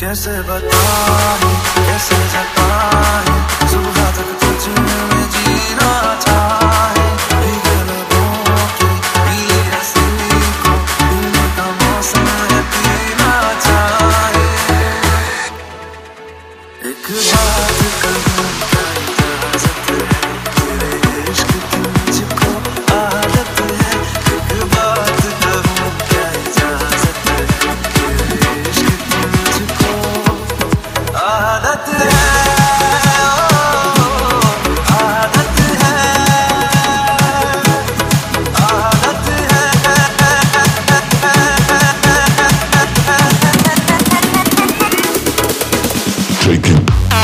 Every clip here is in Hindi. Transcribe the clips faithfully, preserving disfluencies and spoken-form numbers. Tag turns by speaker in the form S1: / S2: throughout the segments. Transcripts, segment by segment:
S1: कैसे बताऊं, कैसे जताऊं, सुबह तक तुझ में जीना चाहे, भीगे लबों की पीली रस्सी को पीने का मौसम है, पीना चाहे। एक बात कहूं क्या इजाजत है, तेरे इश्क की मुझको आदत है। एक बात कहूं क्या इजाजत है, तेरे इश्क की मुझको आदत है, आदत है, आदत है। Taken.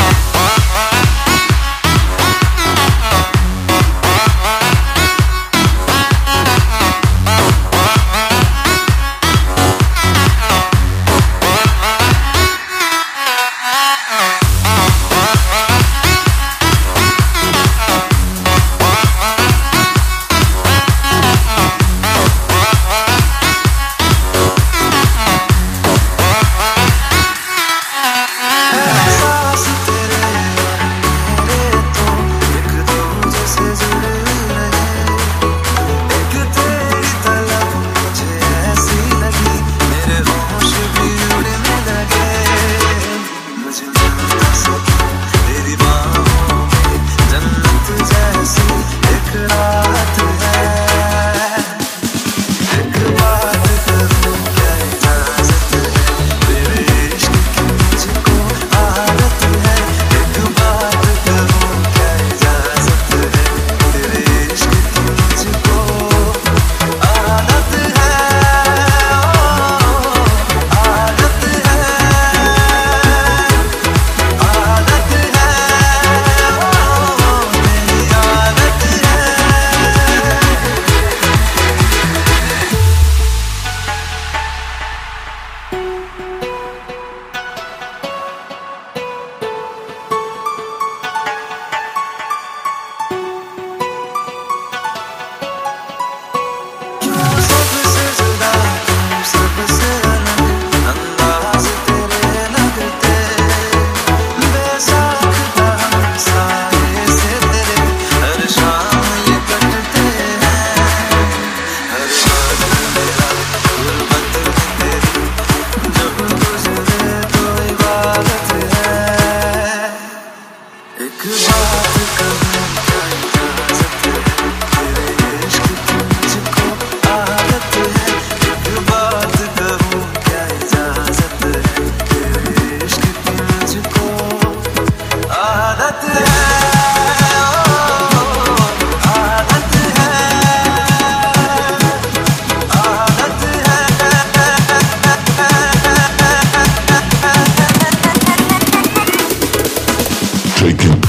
S2: Taken.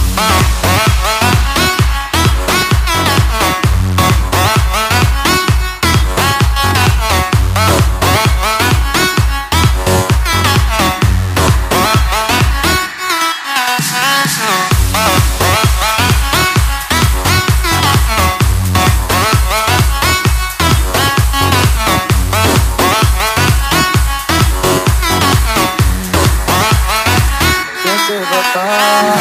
S1: कैसे बताऊं